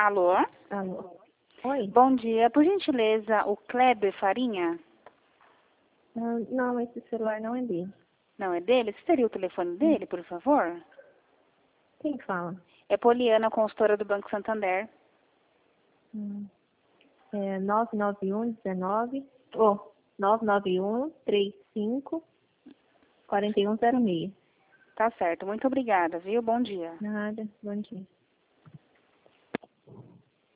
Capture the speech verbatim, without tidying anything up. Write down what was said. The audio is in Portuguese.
Alô? Alô? Oi? Bom dia. Por gentileza, o Kleber Farinha? Ah, não, esse celular não é dele. Não é dele? Você teria o telefone dele, por favor? Quem fala? É Poliana, consultora do Banco Santander. Hum. É nove nove um dezenove, oh, nove nove um três cinco quatro um zero seis. Tá certo. Muito obrigada, viu? Bom dia. Nada, bom dia.